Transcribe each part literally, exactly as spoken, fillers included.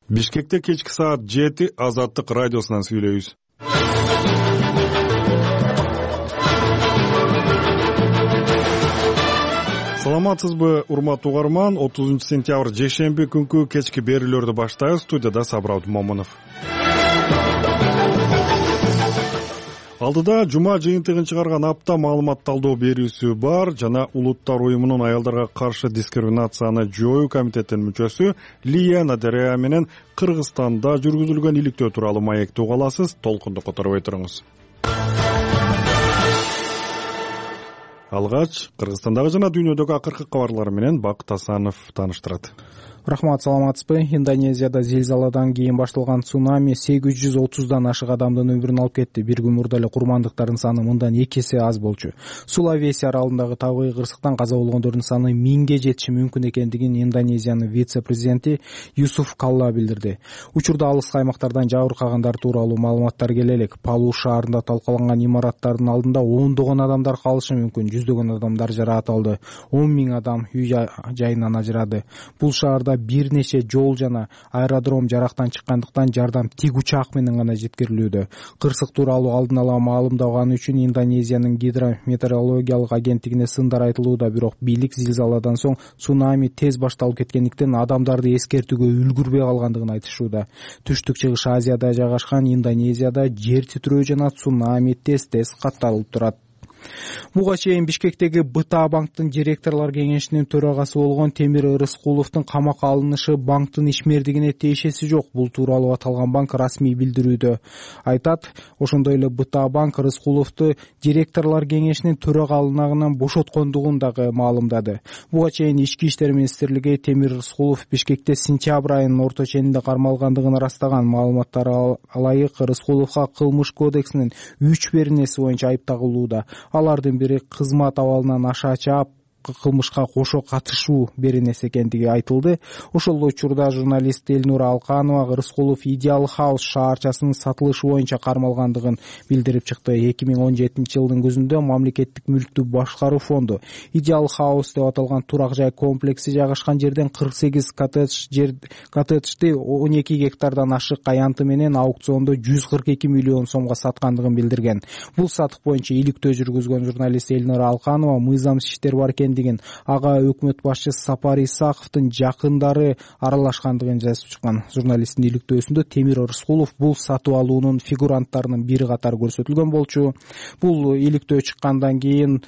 Бишкекте кечки саат жети Азаттык радиосунан сүйлөйбүз. Саламатсызбы, урматтуу угарман? отузунчу сентябрь жекшемби күнкү кечки берүүлөрдү баштайбыз. Студияда Сабыр Момунов. Алдыда жума жыйынтыгын чыгарган апта маалымат талдоо берүүсү бар жана Улуттар уюмунун аялдарга каршы дискриминацияны жоюу комитетинин мүчөсү Лия Надерея менен Кыргызстанда жүргүзүлгөн иликтөө тууралуу маекти уга аласыз. Толкунду которбой туруңуз. Алгач Кыргызстандагы жана дүйнөдөгү акыркы кабарлар менен Бакыт Асанов тааныштырат. Рахмат, саламатсызбы. Индонезияда зилзаладан кийин башталган цунами сегиз жүз отуздан ашык адамдын өмүрүн алып кетти. Бир күн мурда эле курмандыктардын саны мындан эки эсе аз болчу. Сулавеси аралындагы табигый кырсыктан каза болгондордун саны миңге жетиши мүмкүн экендигин Индонезиянын вице-президенти Юсуф Калла билдирди. Учурда алыскы аймактардан жабыркагандар тууралуу маалыматтар келе элек. Палу шаарында талкаланган имараттардын алдында ондогон адамдар калышы мүмкүн. Жүздөгөн адамдар жаракат алды. он миң адам үй жайынан ажырады. Бул шаарда бир нече жол жана аэродром жарактан чыккандыктан жардам тик учак менен гана жеткирилүүдө. Кырсык тууралуу алдын ала маалымдаганы үчүн Индонезиянын гидрометеорологиялык агенттигине сындар айтылууда, бирок бийлик зилзаладан соң цунами тез башталып кеткендиктен адамдарды эскертүүгө үлгүрбөй калгандыгын айтышууда. Түштүк Чыгыш Азияда жайгашкан Индонезияда жер титирөө жана цунами тез-тез катталып турат. Буга чейин Бишкектеги БТА банктын директорлор кеңешинин төрагасы болгон Темир Рыскуловдун камакка алынышы банктын ишмердигине тиешеси жок. Бул тууралуу аталган банк расмий билдирүүдө айтат. Ошондой эле БТА банк Рыскуловду директорлор кеңешинин төрагалыгынан бошоткондугун дагы маалымдады. Буга чейин Ички иштер министрлиги Темир Рыскулов Бишкекте сентябрь айынын орто ченинде кармалгандыгын ырастаган. Маалыматтар ылайык Рыскуловго кылмыш кодексинин үч беренеси боюнча айып тагылууда. Алардын бири кызмат абалынан аша чаап кылмышка кошо катышуу беренеси экендиги айтылды. Ошол учурда журналист Элнура Алканова Рыскулов Идеал Хаус шаарчасынын сатылышы боюнча кармалгандыгын билдирип чыкты. эки миң он жетинчи жылдын күзүндө мамлекеттик мүлктү башкаруу фонду Идеал Хаус деп аталган турак жай комплекси жайгашкан жерден кырк сегиз коттедж жер коттеджди он эки гектардан ашык аянты менен аукциондо жүз кырк эки миллион сомго саткандыгын билдирген. Бул сатык боюнча иликтөө жүргүзгөн журналист Элнура Алканова мыйзамсыз иштер бар дигин ага өкмөт башчысы Сапар Исаковдун жакындары аралашкандыгын жазып чыккан. Журналисттин иликтөөсүндө Темир Рыскулов бул сатып алуунун фигуранттарынын бири катары көрсөтүлгөн болчу. Бул иликтөө чыккандан кийин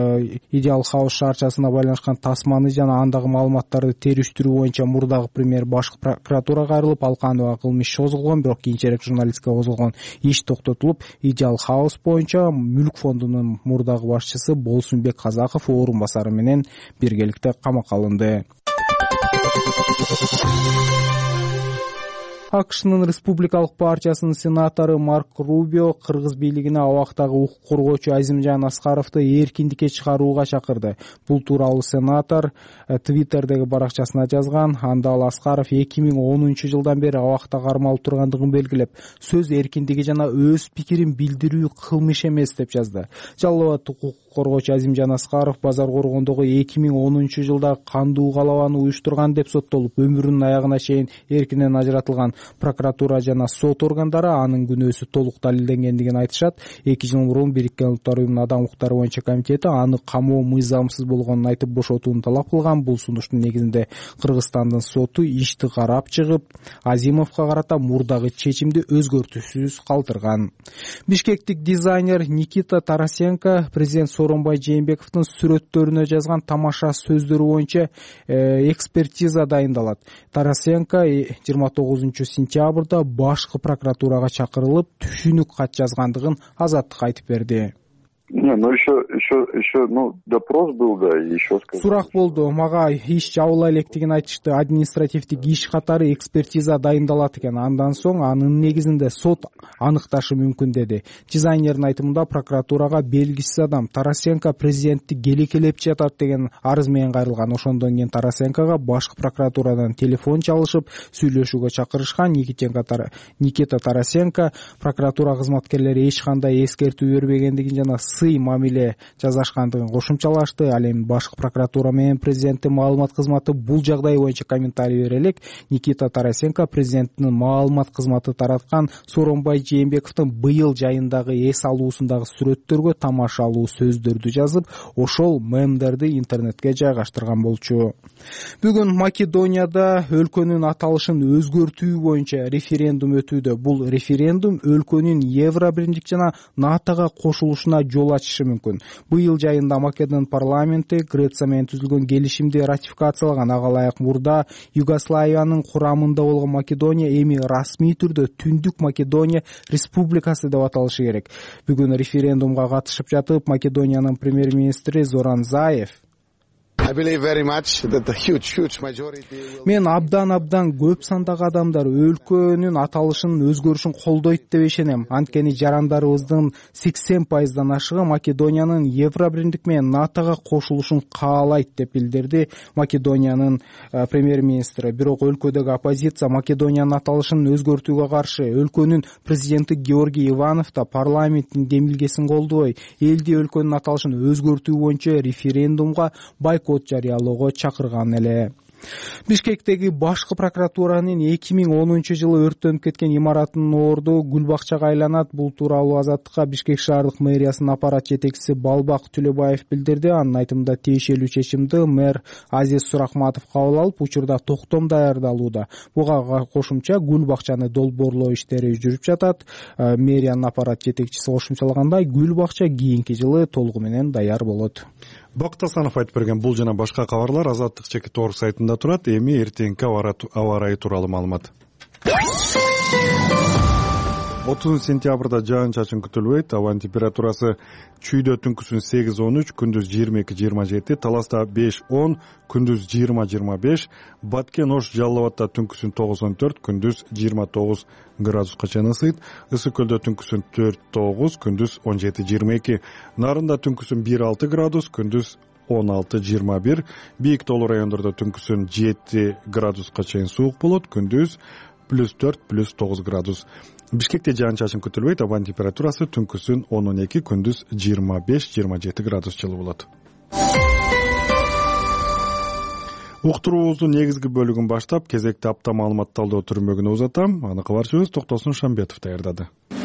Идеал Хаус шаарчасына байланышкан тасманы жана андагы маалыматтарды териштирүү боюнча мурдагы премьер башкы прокуратурага кайрылып, Алканова кылмыш иши козголгон, бирок кийинчерээк журналистке козголгон иш токтотулуп, Идеал Хаус боюнча мүлк фондунун мурдагы башчысы Болсунбек Казаков орун басары менен биргеликте камакка алынды. АКШнын Республикалык партиясынын сенатору Марк Рубио кыргыз бийлигине абактагы укук коргоочу Азимжан Аскаровду эркиндикке чыгарууга чакырды. Бул тууралуу сенатор Твиттердеги баракчасына жазган. Анда ал Аскаров эки миң онунчу жылдан бери абакта кармалып тургандыгын белгилеп, сөз эркиндиги жана өз пикирин билдирүү кылмыш эмес деп жазды. Жалал абад укук коргоочу Азимжан Аскаров Базар Коргондогу эки миң онунчу жылда кандуу калабаны уюштурган деп соттолуп, өмүрүнүн аягына чейин эркинен ажыратылган. Прокуратура жана сот органдары анын күнөөсү толук далилденгендигин айтышат. эки жыл мурун Бириккен Улуттар уюмунун адам укуктары боюнча комитети аны камоо мыйзамсыз болгонун айтып бошотууну талап кылган. Бул сунуштун негизинде Кыргызстандын соту ишти карап чыгып, Азимовго карата мурдагы чечимди өзгөртүүсүз калтырган. Бишкектик дизайнер Никита Тарасенко президент Сооронбай Жээнбековдун сүрөттөрүнө жазган тамаша сөздөрү боюнча экспертиза дайындалат. Тарасенко жыйырма тогузунчу сентябрда башкы прокуратурага чакырылып, түшүнүк кат жазгандыгын Азаттыкка айтып берди. Не, ну еще, еще, еще, ну, допрос был, да, и еще сказал. Сурак болду. Мага иш жабыла электигин айтышты. Административдик иш катары экспертиза дайындалат экен. Андан соң анын негизинде сот аныкташы мүмкүн деди. Дизайнердин айтымында прокуратурага белгисиз адам Тарасенко президентти келекелеп жатат деген арыз менен кайрылган. Ошондон кийин Тарасенкого башкы прокуратурадан телефон чалышып, сүйлөшүүгө чакырышкан. Никита Тарасенко прокуратура кызматкерлери эч кандай эскертүү бербегендигин жана сый мамиле жасашкандыгын кошумчалашты. Ал эми башкы прокуратура менен президенттин маалымат кызматы бул жагдай боюнча комментарий бере элек. Никита Тарасенко президенттин маалымат кызматы тараткан Сооронбай Жээнбековдун быйыл жайындагы эс алуусундагы сүрөттөргө тамашалуу сөздөрдү жазып, ошол мемдерди интернетке жайгаштырган болчу. Бүгүн Македонияда өлкөнүн аталышын өзгөртүү боюнча референдум өтүүдө. Бул референдум өлкөнүн Евробиримдик жана натога кошулушуна жол ачышы мүмкүн. Быйыл жайында Македон парламенти Греция менен түзүлгөн келишимди ратификациялаган. Ага ылайык мурда Югославиянын курамында болгон Македония эми расмий түрдө Түндүк Македония республикасы деп аталышы керек. Бүгүн референдумга катышып жатып, Македониянын премьер-министри Зоран Заев мен абдан-абдан көп сандагы адамдар өлкөнүн аталышынын өзгөрүшүн колдойт деп ишенем. Анткени жарандарыбыздын сексен пайыздан ашыгы Македониянын Евробиримдик менен натога кошулушун каалайт деп билдирди Македониянын премьер-министри. Бирок өлкөдөгү оппозиция Македониянын аталышын өзгөртүүгө каршы. Өлкөнүн президенти Георгий Иванов да парламенттин демилгесин колдобой, элди өлкөнүн аталышын өзгөртүү боюнча референдумга бойкот жарыялоого чакырган эле. Бишкектеги башкы прокуратуранын эки миң онунчу жылы өрттөнүп кеткен имаратынын орду гүл бакчага айланат. Бул тууралуу Азаттыкка Бишкек шаардык мэриясынын аппарат жетекчиси Балбак Түлөбаев билдирди. Анын айтымында тиешелүү чечимди мэр Азиз Сурахматов кабыл алып, учурда токтом даярдалууда. Буга кошумча гүл бакчаны долбоорлоо иштери жүрүп жатат. Мэриянын аппарат жетекчиси кошумчалагандай, гүл бакча кийинки жылы толугу менен даяр болот. Бакыт Асанов айтып берген бул жана башка кабарлар Азаттык чекит орг сайтында турат. Эми эртеңки аба ырайы тууралуу маалымат. отузунчу сентябрда жаан-чачын күтүлбөйт. Абанын температурасы чүйдө түнкүсүн сегиз он үч, күндүз жыйырма эки жыйырма жети, Таласта беш он, күндүз жыйырма жыйырма беш, Баткен Ош Жалал Абадта түнкүсүн тогуз он төрт, күндүз жыйырма тогуз градуска чейин ысыйт. Ысык Көлдө түнкүсүн төрт тогуз, күндүз он жети жыйырма эки, Нарында түнкүсүн бир алты градус, күндүз он алты жыйырма бир, Бийик тоолуу райондордо түнкүсүн жети градуска чейин суук болот, күндүз плюс төрт, плюс тогуз градус. Бишкекте жаан-чачын күтүлбөйт. Абанын температурасы түнкүсүн он он эки, күндүз жыйырма беш жыйырма жети градус жылы болот. Уктуруубуздун негизги бөлүгүн баштап, кезекти апта маалымат талдоо түрмөгүнө узатам. Аны кабарчыбыз Токтосун Шамбетов даярдады.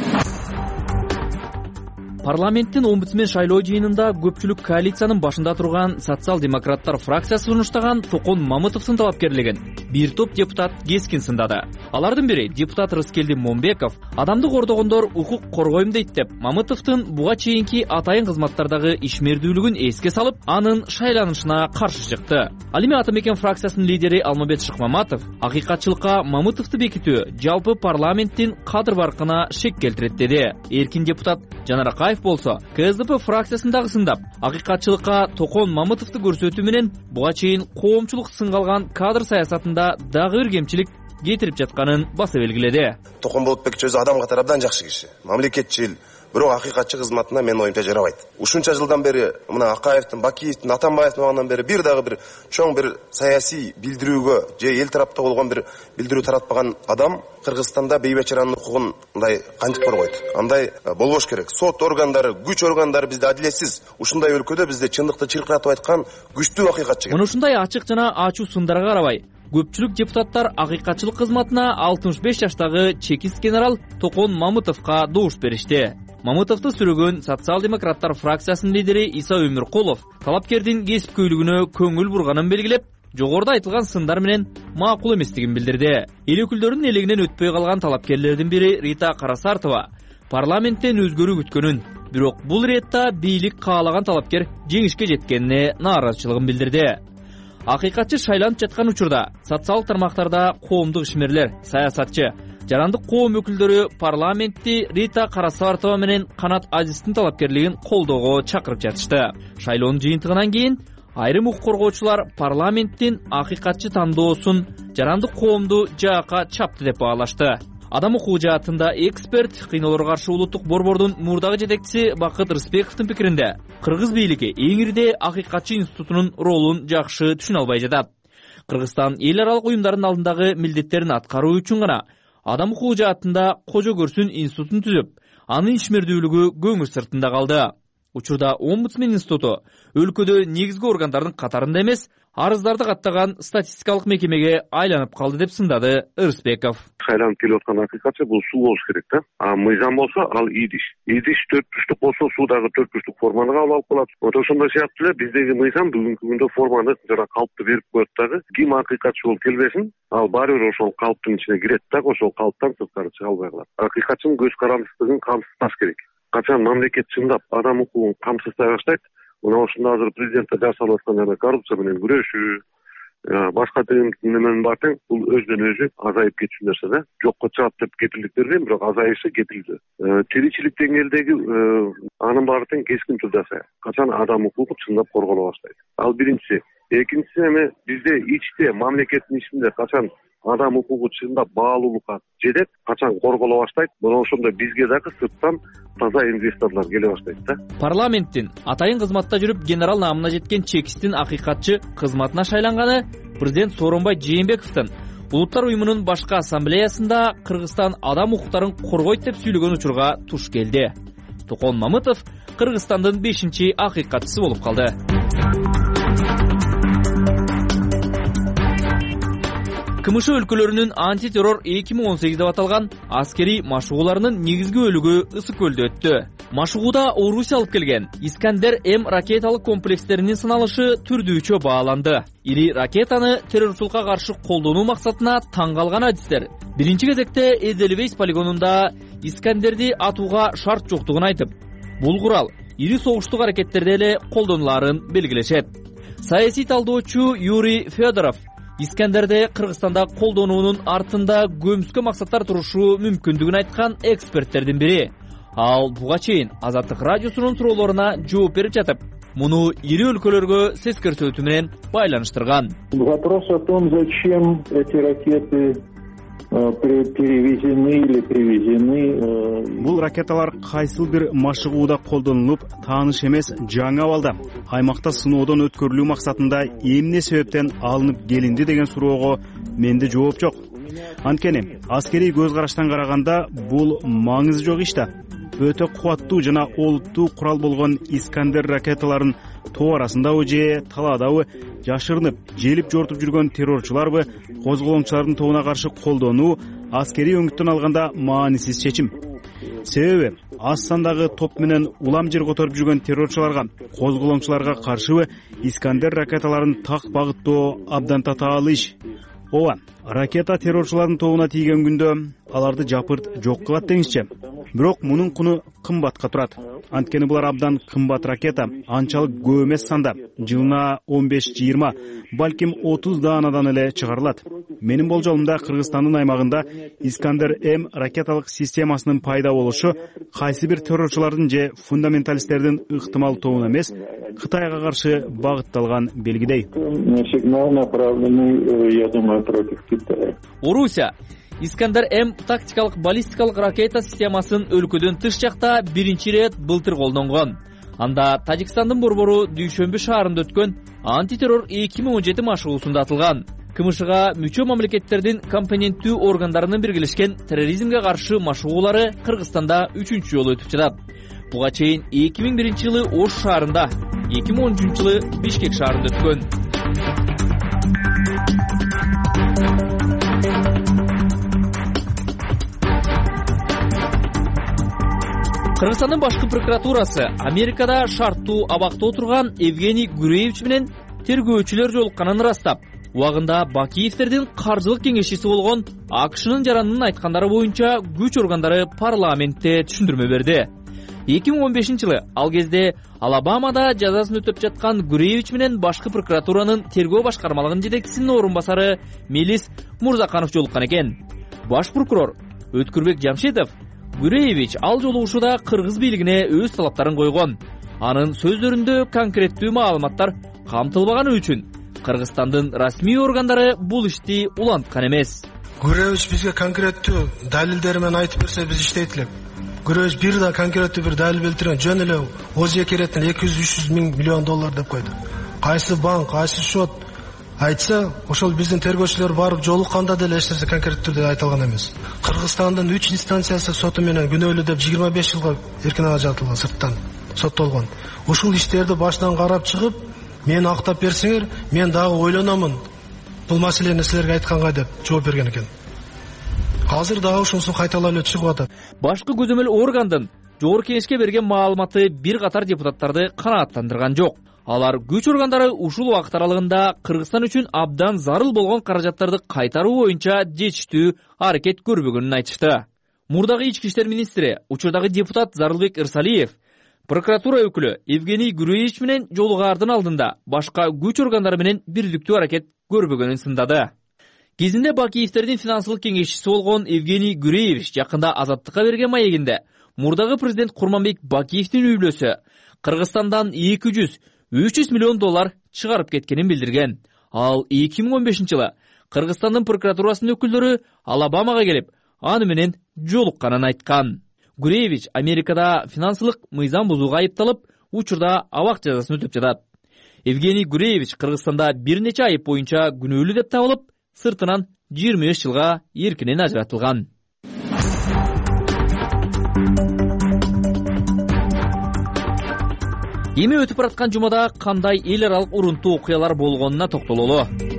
Парламенттин омбудсмен шайлоо жыйынында көпчүлүк коалициянын башында турган социал-демократтар фракциясы сунуштаган Токон Мамытовдун талапкерлигин бир топ депутат кескин сындады. Алардын бири депутат Рыскелди Момбеков адамды кордогондор укук коргойм дейт деп Мамытовдун буга чейинки атайын кызматтардагы ишмердүүлүгүн эске салып, анын шайланышына каршы чыкты. Ал эми Ата Мекен фракциясынын лидери Алмабет Шыкмаматов акыйкатчылыкка Мамытовду бекитүү жалпы парламенттин кадыр баркына шек келтирет деди. Эркин депутат Жанар Акаев болсо КСДП фракциясындагы сындап, акыйкатчылыкка Токон Мамытовду көрсөтүү менен буга чейин коомчулук сынгалган кадр саясатында дагы бир кемчилик кетирип жатканын баса белгиледи. Токон Болотбекович өзү адам катары абдан жакшы киши, мамлекетчил, бирок акыйкатчы кызматына менин оюмча жарабайт. Ушунча жылдан бери мына Акаевдин, Бакиевдин, Атамбаевдин убагынан бери бир дагы бир чоң бир саясий билдирүүгө же эл тарапта болгон бир билдирүү таратпаган адам Кыргызстанда бейбечаранын укугун мындай кантип коргойт? Андай болбош керек. Сот органдары, күч органдары бизде адилетсиз. Ушундай өлкөдө бизде чындыкты чыркыратып айткан күчтүү акыйкатчы керек. Мына ушундай ачык жана ачуу сындарга карабай, көпчүлүк депутаттар акыйкатчылык кызматына алтымыш беш жаштагы чекист генерал Токон Мамытовго добуш беришти. Мамытовду сүрөгөн социал-демократтар фракциясынын лидери Иса Өмүркулов талапкердин кесипкөйлүгүнө көңүл бурганын белгилеп, жогоруда айтылган сындар менен макул эместигин билдирди. Эл өкүлдөрүнүн элегинен өтпөй калган талапкерлердин бири Рита Карасартова парламенттен өзгөрүү күткөнүн, бирок бул ретта бийлик каалаган талапкер жеңишке жеткенине нааразычылыгын билдирди. Акыйкатчы шайланып жаткан учурда социалдык тармактарда коомдук ишмерлер, саясатчы, жарандык коом өкүлдөрү парламентти Рита Карасартова менен Канат Азиздин талапкерлигин колдоого чакырып жатышты. Шайлоонун жыйынтыгынан кийин айрым укук коргоочулар парламенттин акыйкатчы тандоосун жарандык коомду жаакка чапты деп баалашты. Адам укугу жаатында эксперт, кыйноолорго каршы улуттук борбордун мурдагы жетекчиси Бакыт Рысбековдун пикиринде, кыргыз бийлиги эң ирде акыйкатчы институтунун ролун жакшы түшүнө албай жатат. Кыргызстан эл аралык уюмдардын алдындагы милдеттерин аткаруу үчүн гана адам укугу жаатында кожо көрсүн институтун түзүп, анын ишмердүүлүгү көңүл сыртында калды. Учурда омбудсмен институту өлкөдө негизги органдардын катарында эмес, арыздарды каттаган статистикалык мекемеге айланып калды деп сындады Ырысбеков. Айланып келип аткан акыйкатчы бул суу болуш керек да. А мыйзам болсо ал идиш. Идиш төрт бурчтук болсо суудагы төрт бурчтук форманы кабыл алып калат. Вот ошондой сыяктуу эле биздеги мыйзам бүгүнкү күндө форманы жана калпты берип коет дагы. Ким акыйкатчы болуп келбесин, ал баары бир ошол калптын ичине кирет дагы, ошол калптан сырткары чыга албай калат. Акыйкатчынын көз карандысыздыгын камсыздаш керек. Качан мамлекет чындап адам укугун камсыздай баштайт, мына ошондо азыр президентте жасалып аткан жана коррупция менен күрөшүү, башка неменин бар тең, бул өзүнөн өзү азайып кетчү нерсе да. Жокко чыгат деп кетирликтер дейм, бирок азайышы кетилди. Тиричилик деңгээлдеги анын баары тең кескин түрдө асая. Качан адам укугу чындап корголо баштайт. Ал биринчиси. Экинчиси эми бизде ичте мамлекеттин ичинде качан адам укугу чындап баалуулукка жетет, качан корголо баштайт, мына ошондо бизге дагы сырттан таза инвесторлор келе баштайт да. Парламенттин атайын кызматта жүрүп генерал наамына жеткен чекистин акыйкатчы кызматына шайланганы президент Сооронбай Жээнбековдун Улуттар уюмунун башкы ассамблеясында Кыргызстан адам укуктарын коргойт деп сүйлөгөн учурга туш келди. Токон Мамытов Кыргызстандын бешинчи акыйкатчысы болуп калды. КМШ өлкөлөрүнүн антитеррор эки миң он сегиз деп аталган аскери машыгууларынын негизги бөлүгү Ысык көлдө өттү. Машыгууда Орусия алып келген Искандер М ракеталык комплекстеринин сыналышы түрдүүчө бааланды. Ири ракетаны террорчулукка каршы колдонуу максатына таң калган адистер биринчи кезекте Эделвейс полигонунда Искандерди атууга шарт жоктугун айтып, бул курал ири согуштук аракеттерде эле колдонуларын белгилешет. Саясий талдоочу Юрий Федоров Искандерди Кыргызстанда колдонуунун артында көмүскө максаттар турушу мүмкүндүгүн айткан эксперттердин бири. Ал буга чейин Азаттык радиосунун суроолоруна жооп берип жатып, муну ири өлкөлөргө сескертүүтү менен байланыштырган. Вопрос о том, зачем эти ракеты перевезены или привезены. Бул ракеталар кайсыл бир машыгууда колдонулуп, тааныш эмес жаңы абалда аймакта сыноодон өткөрүлүү максатында эмне себептен алынып келинди деген суроого менде жооп жок. Анткени аскерий көз караштан караганда бул маңызы жок иш да. Өтө кубаттуу жана олуттуу курал болгон Искандер ракеталарын тоо арасындабы же талаадабы жашырынып, желип жортуп жүргөн террорчуларбы, козголоңчулардын тобуна каршы колдонуу аскерий өңүттөн алганда маанисиз чечим. Себеби аз сандагы топ менен улам жер которуп жүргөн террорчуларга, козголоңчуларга каршыбы Искандер ракеталарын так багыттоо абдан татаал иш. Ооба, ракета террорчулардын тобуна тийген күндө аларды жапырт жок кылат деңизчи. Бирок мунун куну кымбатка турат. Анткени булар абдан кымбат ракета, анчалык көп эмес санда, жылына он беш жыйырма, балким отуз даанадан эле чыгарылат. Менин болжолумда Кыргызстандын аймагында Искандер М ракеталык системасынын пайда болушу кайсы бир террорчулардын же фундаменталисттердин ыктымал тобуна эмес, Кытайга каршы багытталган белгидей. Сигнал направленный, я думаю, против Китая. Орусия Искандер М тактикалык баллистикалык ракета системасын өлкөдөн тыш жакта биринчи ирет былтыр колдонгон. Анда Тажикстандын борбору Дүйшөмбү шаарында өткөн антитеррор эки миң он жети машыгуусунда атылган. КМШга мүчө мамлекеттердин компоненттүү органдарынын биргелешкен терроризмге каршы машыгуулары Кыргызстанда үчүнчү жолу өтүп жатат. Буга чейин эки миң биринчи жылы Ош шаарында, эки миң он үчүнчү жылы Бишкек шаарында өткөн. Кыргызстандын башкы прокуратурасы Америкада шарттуу абакта отурган Евгений Гуреевич менен тергөөчүлөр жолукканын ырастап, убагында Бакиевтердин каржылык кеңешчиси болгон АКШнын жаранынын айткандары боюнча күч органдары парламентте түшүндүрмө берди. эки миң он бешинчи жылы ал кезде Алабамада жазасын өтөп жаткан Гуреевич менен башкы прокуратуранын тергөө башкармалыгынын жетекчисинин орун басары Мелис Мурзаканов жолуккан экен. Баш прокурор Өткүрбек Жамшедов Гуреевич ал жолугушууда кыргыз бийлигине өз талаптарын койгон. Анын сөздөрүндө конкреттүү маалыматтар камтылбаганы үчүн Кыргызстандын расмий органдары бул ишти уланткан эмес. Гуреевич бизге конкреттүү далилдери менен айтып берсе биз иштейт элек. Гуреевич бир да конкреттүү бир далил келтирген, жөн эле Озия кереттен эки жүз үч жүз миң миллион доллар деп койду. Кайсы банк, кайсы счет айтса, ошол биздин тергөөчүлөр барып жолукканда деле эч нерсе конкреттүү түрдө айтылган эмес. Кыргызстандын үч инстанциясы соту менен күнөөлүү деп жыйырма беш жылга эркин ажыратылган сырттан. соттолгон. Ушул иштерди башынан карап чыгып, мени актап берсеңер, мен дагы ойлономун. Бул маселени силерге айтканга деп жооп берген экен. Азыр дагы ушунусу кайталап эле чыгып атат. Башкы көзөмөл органдын Жогорку Кеңешке берген маалыматы бир катар депутаттарды канааттандырган жок. Алар күч органдары ушул убакыт аралыгында Кыргызстан үчүн абдан зарыл болгон каражаттарды кайтаруу боюнча жетиштүү аракет көрбөгөнүн айтышты. Мурдагы ички иштер министри, учурдагы депутат Зарылбек Ырсалиев прокуратура өкүлү Евгений Гуреевич менен жолугаардын алдында башка күч органдары менен бирдиктүү аракет көрбөгөнүн сындады. Кезинде Бакиевтердин финансылык кеңешчиси болгон Евгений Гуреевич жакында Азаттыкка берген маегинде мурдагы президент Курманбек Бакиевдин үй бүлөсү Кыргызстандан эки жүз үч жүз миллион доллар чыгарып кеткенин билдирген. Ал эки миң он бешинчи жылы Кыргызстандын прокуратурасынын өкүлдөрү Алабамага келип, аны менен жолукканын айткан. Гуреевич Америкада финансылык мыйзам бузууга айыпталып, учурда абак жазасын өтөп жатат. Евгений Гуреевич Кыргызстанда бир нече айып боюнча күнөөлүү деп табылып, сыртынан жыйырма беш жылга эркинен ажыратылган. Эми өтүп бараткан жумада кандай эл аралык урунтуу окуялар болгонуна токтололу.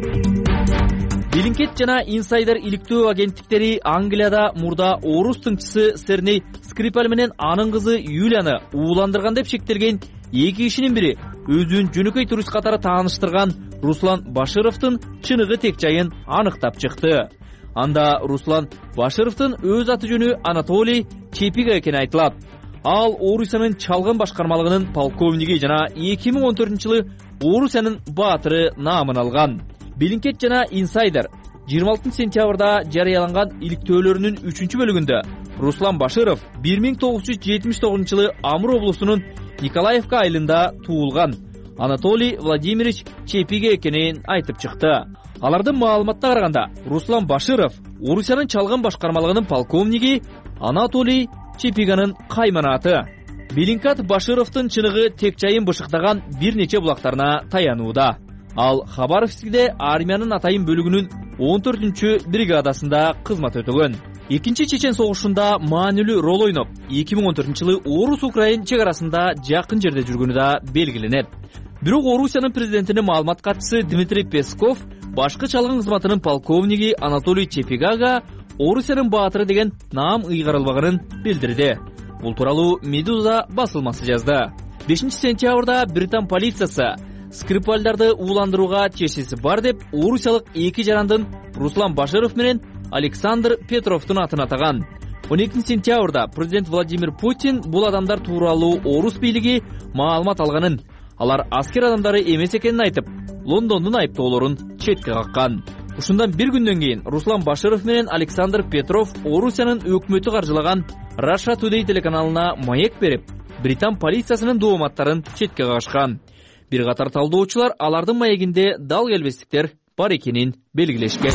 Bellingcat жана Insider иликтөө агенттиктери Англияда мурда орус тыңчысы Серней Скрипаль менен анын кызы Юлияны ууландырган деп шектелген эки кишинин бири өзүн жөнөкөй турист катары тааныштырган Руслан Башировдун чыныгы тек жайын аныктап чыкты. Анда Руслан Башировдун өз аты жөнү Анатолий Чепига экени айтылат. Ал Орусиянын чалгын башкармалыгынын полковниги жана эки миң он төртүнчү жылы Орусиянын баатыры наамын алган. Bellingcat жана Insider жыйырма алтынчы сентябрда жарыяланган иликтөөлөрүнүн үчүнчү бөлүгүндө Руслан Баширов бир миң тогуз жүз жетимиш тогузунчу жылы Амур облусунун Николаевка айылында туулган Анатолий Владимирович Чепига экенин айтып чыкты. Алардын маалыматына караганда, Руслан Баширов Орусиянын чалгын башкармалыгынын полковниги Анатолий Чепиганын кайманаты. Bellingcat Башировдун чыныгы тек жайын бышыктаган бир нече булактарына таянууда. Ал Хабаровскиде армиянын атайын бөлүгүнүн он төртүнчү бригадасында кызмат өтөгөн. Экинчи Чечен согушунда маанилүү рол ойноп, эки миң он төртүнчү жылы Орус-Украин чек арасында жакын жерде жүргөнү да белгиленет. Бирок Орусиянын президентинин маалымат катчысы Дмитрий Песков башкы чалгын кызматынын полковниги Анатолий Чепигага Орусиянын баатыры деген наам ыйгарылбаганын билдирди. Бул тууралуу Медуза басылмасы жазды. бешинчи сентябрда Британ полициясы Скрипальдарды ууландырууга чечиси бар деп орусиялык эки жарандын Руслан Баширов менен Александр Петровдун атын атаган. он экинчи сентябрда президент Владимир Путин бул адамдар тууралуу орус бийлиги маалымат алганын, алар аскер адамдары эмес экенин айтып, Лондондун айыптоолорун четке каккан. Ушундан бир күндөн кийин Руслан Баширов менен Александр Петров Орусиянын өкмөтү каржылаган Russia Today телеканалына маек берип, Британ полициясынын дооматтарын четке кагышкан. Бир катар талдоочулар алардын маегинде дал келбестиктер бар экенин белгилешкен.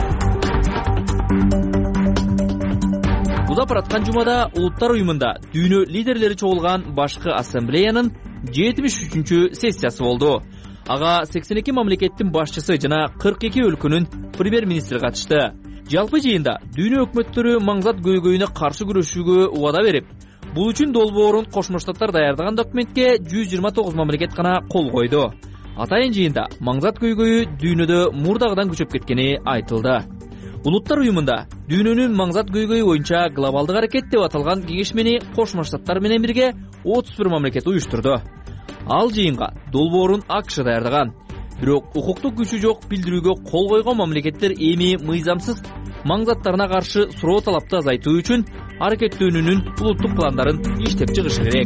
Узап бараткан жумада Улуттар уюмунда дүйнө лидерлери чогулган башкы ассамблеянын жетимиш үчүнчү сессиясы болду. Ага сексен эки мамлекеттин башчысы жана кырк эки өлкөнүн премьер-министри катышты. Жалпы жыйында дүйнө өкмөттөрү маңзат көйгөйүнө каршы күрөшүүгө убада берип, бул үчүн долбоорун Кошмо Штаттар даярдаган документке жүз жыйырма тогуз мамлекет гана кол койду. Атайын жыйында маңзат көйгөйү дүйнөдө мурдагыдан күчөп кеткени айтылды. Улуттар уюмунда дүйнөнүн маңзат көйгөйү боюнча глобалдык аракет деп аталган кеңешмени Кошмо Штаттар менен бирге отуз бир мамлекет уюштурду. Ал жыйынга долбоорун АКШ даярдаган. Бирок укуктук күчү жок билдирүүгө кол койгон мамлекеттер эми мыйзамсыз маңзаттарына каршы суроо талапты азайтуу үчүн аракеттөөнүүнүн улуттук пландарын иштеп чыгышы керек.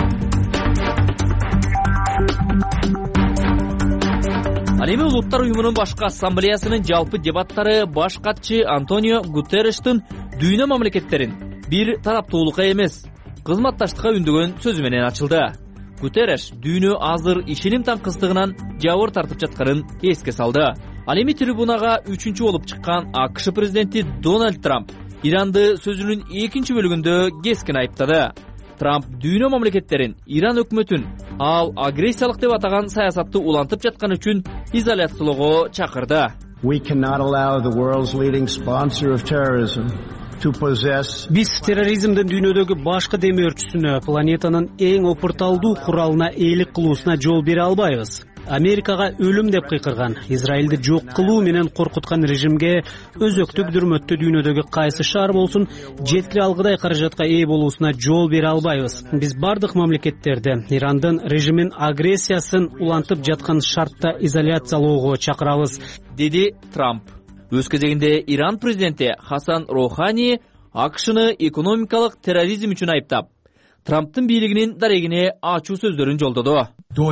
Ал эми Улуттар уюмунун башкы ассамблеясынын жалпы дебаттары баш катчы Антонио Гутеррештин дүйнө мамлекеттерин бир тараптуулукка эмес, кызматташтыкка үндөгөн сөзү менен ачылды. Гутерреш дүйнө азыр ишеним таңкыздыгынан жабыр тартып жатканын эске салды. Ал эми трибунага үчүнчү болуп чыккан АКШ президенти Дональд Трамп Иранды сөзүнүн экинчи бөлүгүндө кескин айыптады. Трамп дүйнө мамлекеттерин Иран өкмөтүн ал агрессиялык деп атаган саясатты улантып жаткан үчүн изоляциялоого чакырды. We cannot allow the world's leading sponsor of terrorism Биз терроризмдин дүйнөдөгү башкы демөөрчүсүнө, планетанын эң опурталдуу куралына ээлик кылуусуна жол бере албайбыз. Америкага өлүм деп кыйкырган, Израилди жок кылуу менен коркуткан режимге өзөктүк дүрмөттө дүйнөдөгү кайсы шаар болсун жеткире алгыдай каражатка ээ болуусуна жол бере албайбыз. Биз бардык мамлекеттерди Ирандын режимин агрессиясын улантып жаткан шартта изоляциялоого чакырабыз, деди Трамп. Өз кезегинде Иран президенти Хасан Рохани АКШны экономикалык терроризм үчүн айыптап, Трамптын бийлигинин дарегине ачуу сөздөрүн жолдоду.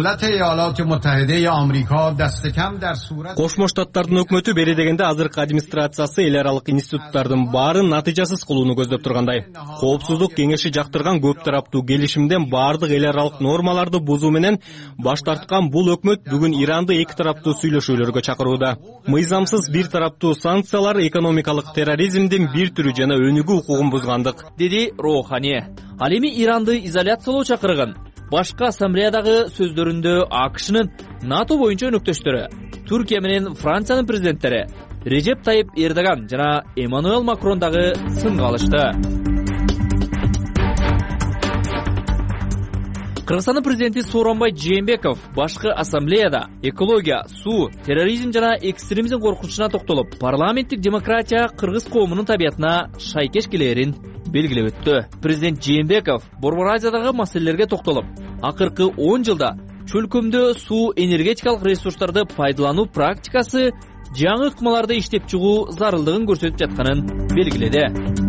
Кошмо Штаттардын өкмөтү бери дегенде азыркы администрациясы эл аралык институттардын баарын натыйжасыз кылууну көздөп тургандай. Коопсуздук кеңеши жактырган көп тараптуу келишимден баардык эл аралык нормаларды бузуу менен баш тарткан бул өкмөт бүгүн Иранды эки тараптуу сүйлөшүүлөргө чакырууда. Мыйзамсыз бир тараптуу санкциялар экономикалык терроризмдин бир түрү жана өнүгүү укугун бузгандык, деди Рохани. Ал эми Иранды изоляциялоо чакырган башкы ассамблеядагы сөздөрүндө АКШнын НАТО боюнча өнөктөштөрү, Түркия менен Франциянын президенттери Режеп Тайип Эрдоган жана Эммануэл Макрон дагы сынга алышты. Кыргызстандын президенти Сооронбай Жээнбеков башкы ассамблеяда экология, суу, терроризм жана экстремизм коркунучуна токтолуп, парламенттик демократия кыргыз коомунун табиятына шайкеш келээрин белгилеп өттү. Президент Жээнбеков Борбор Азиядагы маселелерге токтолуп, акыркы он жылда чөлкөмдө суу энергетикалык ресурстарды пайдалануу практикасы жаңы ыкмаларды иштеп чыгуу зарылдыгын көрсөтүп жатканын белгиледи.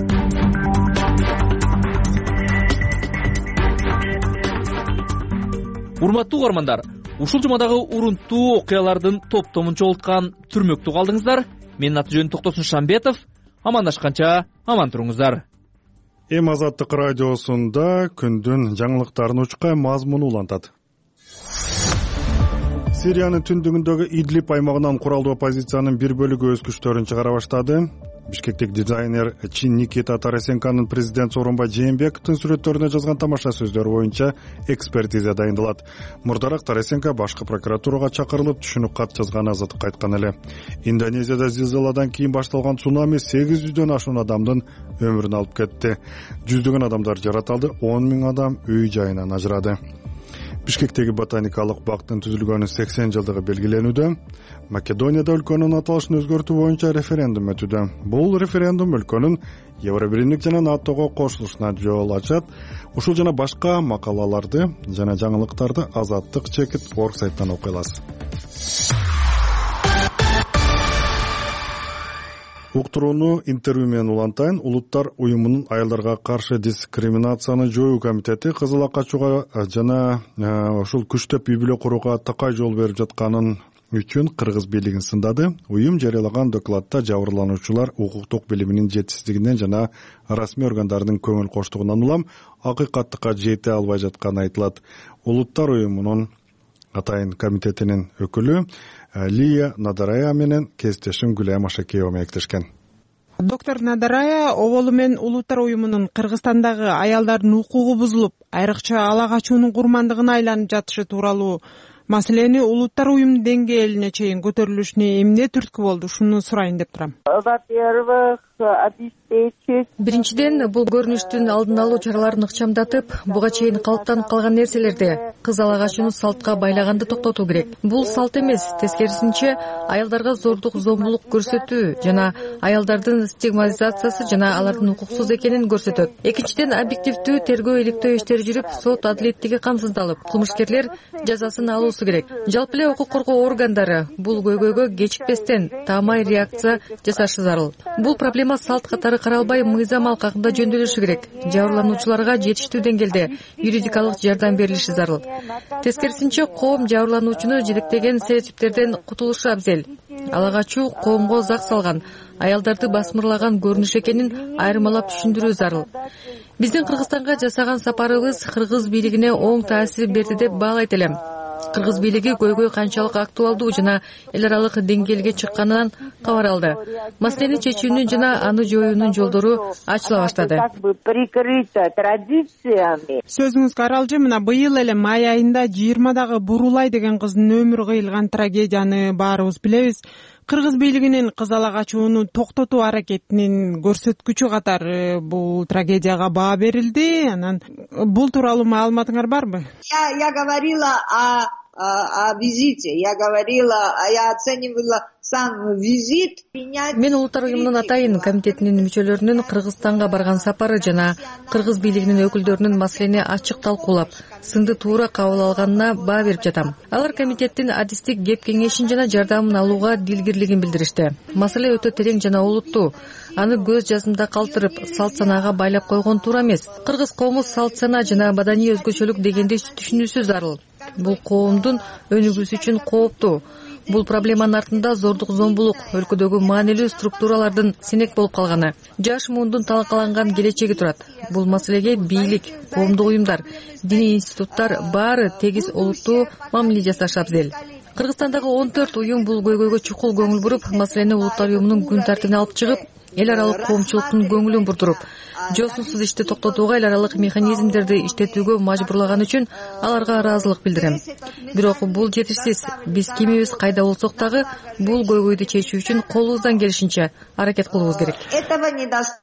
Урматтуу угармандар, ушул жумадагы урунттуу окуялардын топтомун чогулткан түрмөктүү калдыңыздар. Менин аты жөнүм Токтосун Шамбетов. Амандашканча аман туруңуздар. Эм Азаттык радиосунда күндүн жаңылыктарын учкай мазмуну улантат. Сириянын түндүгүндөгү Идлиб аймагынан куралдуу оппозициянын бир бөлүгү өз күчтөрүн чыгара баштады. Бишкектик дизайнер Чин Никита Тарасенканын президент Сооронбай Жээнбековдун сүрөттөрүнө жазган тамаша сөздөрү боюнча экспертиза дайындалат. Мурдараак Тарасенко башкы прокуратурага чакырылып, түшүнүк кат жазганы азаттыкка айткан эле. Индонезияда зилзаладан кийин башталган цунами сегиз жүздөн ашуун адамдын өмүрүн алып кетти. Жүздөгөн адамдар жаратылды, он миң адам үй жайынан ажырады. Бишкектеги ботаникалык бактын түзүлгөнүнүн сексен жылдыгы белгиленүүдө. Македонияда өлкөнүн аталышын өзгөртүү боюнча референдум өтүүдө. Бул референдум өлкөнүн Евробиримдик жана НАТОго кошулушуна жол ачат. Ушул жана башка макалаларды жана жаңылыктарды Азаттык чекит орг сайттан окуй аласыз. Уктурууну интервью менен улантайын. Улуттар уюмунун аялдарга каршы дискриминацияны жоюу комитети кызыл качууга жана ушул күчтөп үй бүлө курууга такай жол берип жатканын үчүн кыргыз бийлигин сындады. Уюм жарыялаган докладта жабырлануучулар укуктук билиминин жетишсиздигинен жана расмий органдардын көңүл коштугунан улам акыйкаттыкка жете албай жатканы айтылат. Улуттар уюмунун атайын комитетинин өкүлү Лия Надарая менен кесиптешим Гүлай Машакеева мектешкен. Доктор Надарая, оболу менен Улуттар уюмунун Кыргызстандагы аялдардын укугу бузулуп, айрыкча ала качуунун курмандыгына айланып жатышы тууралуу маселени Улуттар уюмунун деңгээлине чейин көтөрүлүшүнө эмне түрткү болду, ушуну сурайын деп турам. Биринчиден, бул көрүнүштүн алдын алуу чараларын ыкчамдатып, буга чейин калыптанып калган нерселерди, кыз ала качууну салтка байлаганды токтотуу керек. Бул салт эмес, тескерисинче аялдарга зордук, зомбулук көрсөтүү жана аялдардын стигматизациясы жана алардын укуксуз экенин көрсөтөт. Экинчиден, объективдүү тергөө иликтөө иштери жүрүп, сот адилеттиги камсыздалып, кылмышкерлер жазасын алуусу керек. Жалпы эле укук коргоо органдары бул көйгөйгө кечикпестен таамай реакция жасашы зарыл. Бул проблема салт катары каралбай, мыйзам алкагында жөндөтүлүшү керек. Жабырлануучуларга жетиштүү деңгээлде юридикалык жардам берилиши зарыл. Тескерисинче, коом жабырлануучуну жетектеген стереотиптерден кутулушу абзел. Ала качуу коомго зак салган, аялдарды басмырлаган көрүнүш экенин айырмалап түшүндүрүү зарыл. Биздин Кыргызстанга жасаган сапарыбыз кыргыз бийлигине оң таасир берди деп баалайт элем. Кыргыз бийлиги көйгөй канчалык актуалдуу жана эл аралык деңгээлге чыкканынан кабар алды. Маселени чечүүнүн жана аны жоюунун жолдору ачыла баштады. Сөзүңүзгө аралжы, мына быйыл эле май айында жыйырмадагы Бурулай деген кыздын өмүрү кыйылган трагедияны баарыбыз билебиз. кыргыз бийлигинин кыз ала качууну токтотуу аракетинин көрсөткүчү катары бул трагедияга баа берилди. Анан бул тууралуу маалыматыңар барбы? Я говорила о о визите, я говорила, я оценивала сам визит. Мен улуттар уюмунун атайын комитетинин мүчөлөрүнүн Кыргызстанга барган сапары жана кыргыз бийлигинин өкүлдөрүнүн маселени ачык талкуулап, сынды туура кабыл алганына баа берип жатам. Алар комитеттин адистик кеп кеңешин жана жардамын алууга дилгирлигин билдиришти. Маселе өтө терең жана олуттуу. Аны көз жазымда калтырып, салт санаага байлап койгон туура эмес. Кыргыз коому салт сана жана маданий өзгөчөлүк дегенди түшүнүүсү зарыл. Бул коомдун өнүгүүсү үчүн кооптуу. Бул проблеманын артында зордук зомбулук, өлкөдөгү маанилүү структуралардын сенек болуп калганы, жаш муундун талкаланган келечеги турат. Бул маселеге бийлик, коомдук уюмдар, диний институттар баары тегиз олуттуу мамиле жасашы абзел. Кыргызстандагы он төрт уюм бул көйгөйгө чукул көңүл буруп, маселени улуттар уюмунун күн тартибине алып чыгып, эл аралык коомчулуктун көңүлүн бурдуруп, жосунсуз ишти токтотууга эл аралык механизмдерди иштетүүгө мажбурлаган үчүн аларга ыраазылык билдирем. Бирок бул жетишсиз. Биз кимибиз кайда болсок дагы бул көйгөйдү чечүү үчүн колубуздан келишинче аракет кылуубуз керек. Этого недостаточно.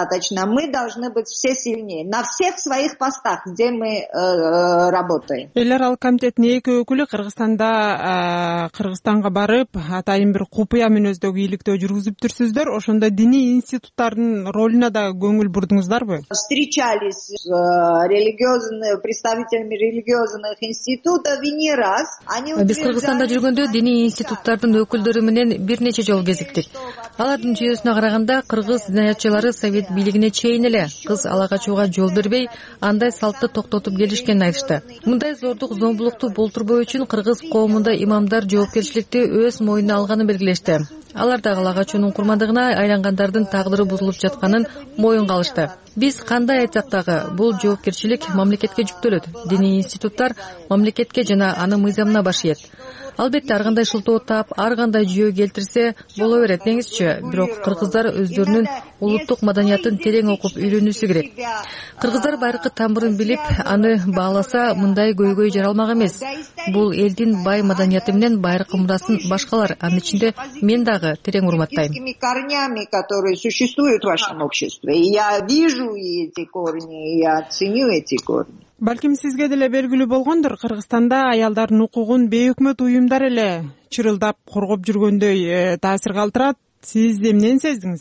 Мы должны быть все сильнее на всех своих постах, где мы э, работаем. Эл аралык комитеттин эки өкүлү Кыргызстанда Кыргызстанга барып, атайын бир купуя мүнөздөгү бийликтөө жүргүзүптүрсүздөр. Ошондо диний институттардын ролуна да көңүл бурдуңуздарбы? Встречались с религиозными представителями религиозных институтов и не раз. Биз Кыргызстанда жүргөндө диний институттардын өкүлдөрү менен бир нече жолу кезиктик. Алардын жүйөсүнө караганда кыргыз динаятчылары совет бийлигине чейин эле кыз ала качууга жол бербей, андай салтты токтотуп келишкенин айтышты. Мындай зордук зомбулукту болтурбоо үчүн кыргыз коомунда имамдар жоопкерчиликти өз мойнуна алганын белгилешти. Алар да ала качуунун курмандыгына айлангандардын тагдыры бузулуп жатканын моюнга алышты. Биз кандай айтсак дагы бул жоопкерчилик мамлекетке жүктөлөт. Диний институттар мамлекетке жана анын мыйзамына баш ийет. Албетте ар кандай шылтоо таап, ар кандай жүйө келтирсе боло берет деңизчи. Бирок кыргыздар өздөрүнүн улуттук маданиятын терең окуп үйрөнүүсү керек. Кыргыздар байыркы тамырын билип, аны бааласа, мындай көйгөй жаралмак эмес. Бул элдин бай маданияты менен байыркы мурасын башкалар, анын ичинде мен дагы терең урматтайм. Корнями, которые существуют в вашем обществе. Я вижу эти корни, я ценю эти корни. Балким сизге деле белгилүү болгондур, Кыргызстанда аялдардын укугун бейөкмөт уюмдар эле чырылдап коргоп жүргөндөй таасир калтырат. Сиз эмнени сездиңиз?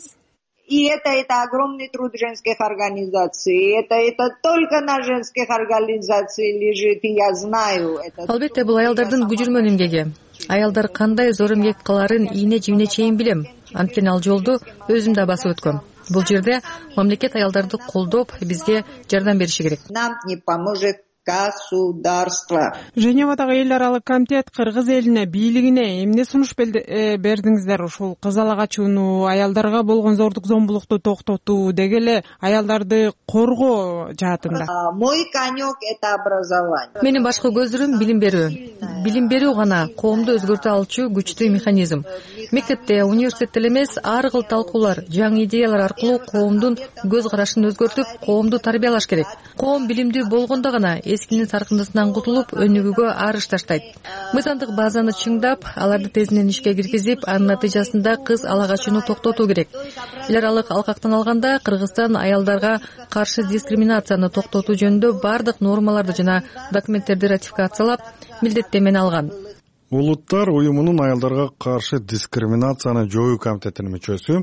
И это это огромный труд женских организаций. Это это только на женских организациях лежит, и я знаю это. Албетте бул аялдардын күжүрмөн эмгеги. Аялдар кандай зор эмгек кыларын ийне жибине чейин билем. Анткени ал жолду өзүм да басып өткөм. Бул жерде мамлекет аялдарды колдоп, бизге жардам бериши керек. Нам не поможет государство. Женевадагы эл аралык комитет кыргыз элине, бийлигине эмне сунуш бердиңиздер? Ушул кыз ала качууну, аялдарга болгон зордук зомбулукту токтотуу, деги эле аялдарды коргоо жаатында. Мой конек это образование. Менин башкы көзүрүм билим берүү. Билим берүү гана коомду өзгөртө алчу күчтүү механизм. Мектепте, университетте эмес, ар кыл талкуулар, жаңы идеялар аркылуу коомдун көз карашын өзгөртүп, коомду тарбиялаш керек. Коом билимдүү болгондо гана эскинин саркындысынан кутулуп, өнүгүүгө арыш таштайт. Мыйзамдык базаны чыңдап, аларды тезинен ишке киргизип, анын натыйжасында кыз ала качууну токтотуу керек. Эл аралык алкактан алганда, Кыргызстан аялдарга каршы дискриминацияны токтотуу жөнүндө бардык нормаларды жана документтерди ратификациялап, милдеттенмени алган. Улуттар уюмунун аялдарга каршы дискриминацияны жоюу комитетинин мүчөсү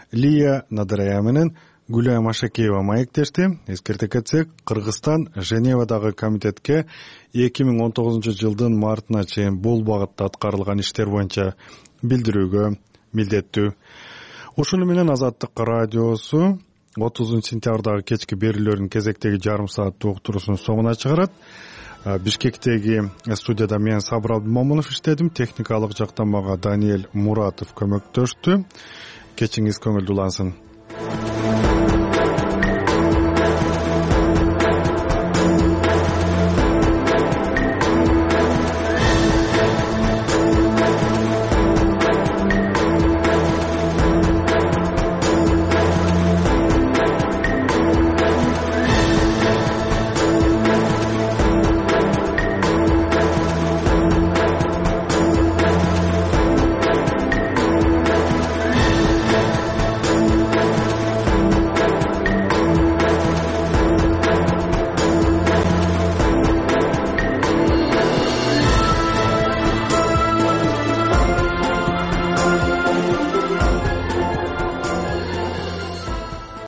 Лия Надарая менен Гүлай Машакеева маектешти. Эскерте кетсек, Кыргызстан Женевадагы комитетке эки миң он тогузунчу жылдын мартына чейин бул багытта аткарылган иштер боюнча билдирүүгө милдеттүү. Ушуну менен Азаттык радиосу отузунчу сентябрдагы кечки берүүлөрдүн кезектеги жарым сааттык уктуруусун соңуна чыгарат. Бишкектеги студияда мен Сабыр Абдымомунов иштедим. Техникалык жактан мага Даниэль Муратов көмөктөштү. Кечиңиз көңүлдүү улансын.